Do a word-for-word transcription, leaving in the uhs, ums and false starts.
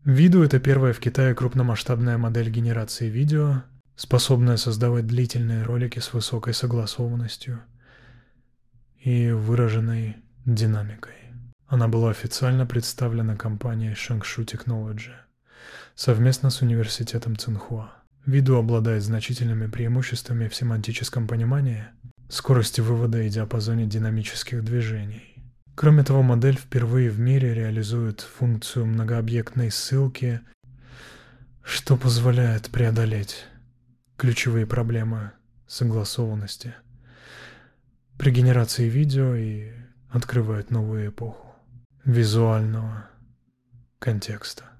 Vidu — это первая в Китае крупномасштабная модель генерации видео, способная создавать длительные ролики с высокой согласованностью и выраженной динамикой. Она была официально представлена компанией Shangshu Technology совместно с университетом Цинхуа. Vidu обладает значительными преимуществами в семантическом понимании, скорости вывода и диапазоне динамических движений. Кроме того, модель впервые в мире реализует функцию многообъектной ссылки, что позволяет преодолеть ключевые проблемы согласованности при генерации видео и открывает новую эпоху визуального контекста.